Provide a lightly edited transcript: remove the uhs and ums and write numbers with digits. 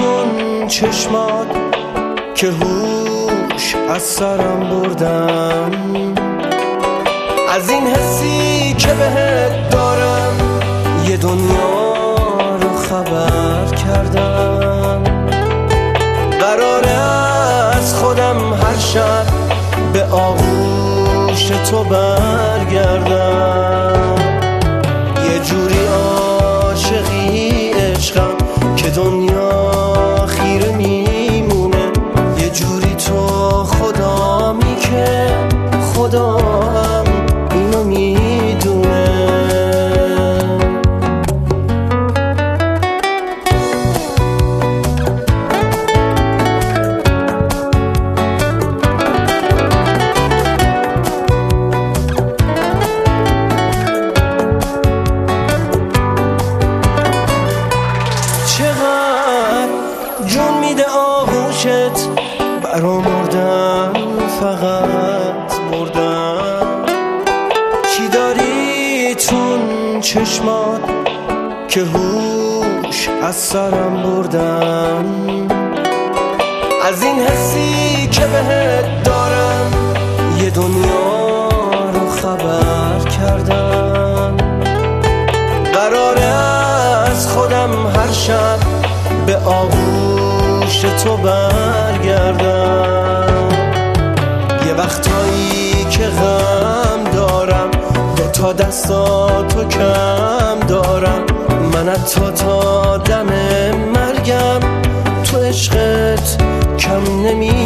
چون چشمات که هوش از سرم بردن، از این حسی که بهت دارم یه دنیا رو خبر کردم. قراره از خودم هر شب به آغوش تو برگردم. یه جوری عاشقی عشقم که دنیا خیره میمونه، یه جوری تو خدامی که خدا هم اینو میدونه. جون میده آغوشت برا مردن، فقط مردن. چی داری تون چشمات که هوش از سرم بردن، از این حسی که بهت دارم یه دنیا رو خبر کردم. قراره از خودم هر شب به آغوش تو برگردم. یه وقتایی که غم دارم دوتا دستاتو کم دارم، من حتی تا دم مرگم تو عشقت کم نمی